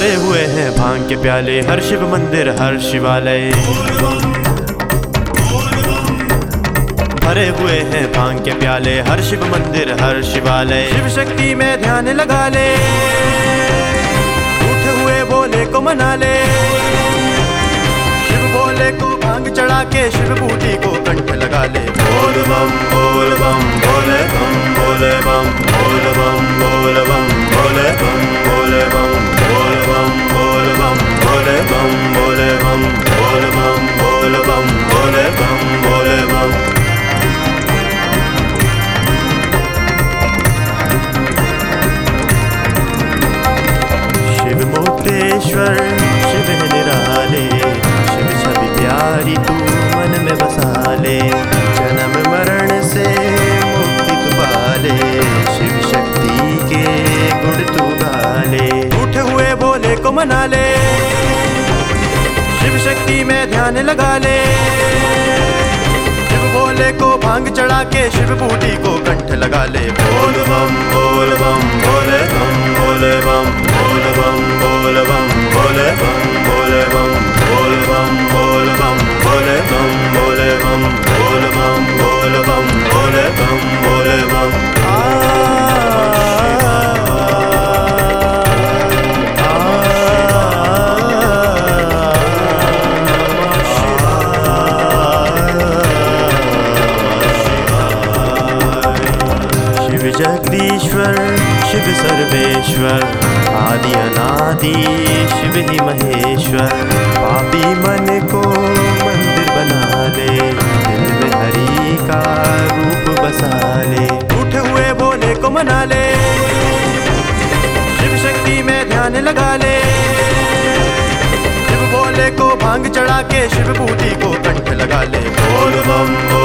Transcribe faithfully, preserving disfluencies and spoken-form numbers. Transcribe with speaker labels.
Speaker 1: भरे हुए हैं भांग के प्याले, हर शिव मंदिर हर शिवालय। भरे हुए हैं भांग के प्याले, हर शिव मंदिर हर शिवालय। शिव शक्ति में ध्यान लगा ले, उठे हुए भोले को मना ले। शिव भोले को भांग चढ़ा के शिव बूटी को कंठ लगा ले। बोल बम बोल बम भोले बम भोले बम बोल बम बोल बम भोले बम भोले बम बोल बम बोल बम भोले बम भोले बम बोल बम बोल बम भोले बम भोले बम। शिव मोक्तेश्वर शिव है निराले, शिव छवि प्यारी तू मन में बसा ले। जन्म मरण से मुक्ति तू पाले, शिव शक्ति के गुण तू गाले। उठे हुए भोले को मना ले, शिव शक्ति में ध्यान लगा ले। शिव भोले को भांग चढ़ा के शिव बूटी को कंठ लगा ले। बोल बम बोल बम भोले बम भोले बम बोल बम बोल बम भोले बम भोले बम बोल बम बोल बम भोले बम भोले बम बोल बम बोल बम भोले बम भोले बम। शिव जगदीश्वर शिव सर्वेश्वर आदि अनादि शिव ही महेश्वर। पापी मन को मंदिर बना ले, दिल में हरि का रूप बसा ले। उठे हुए भोले को मना ले, शिव शक्ति में ध्यान लगा ले। शिव भोले को भांग चढ़ा के शिव बूटी को कंठ लगा ले। बोल बम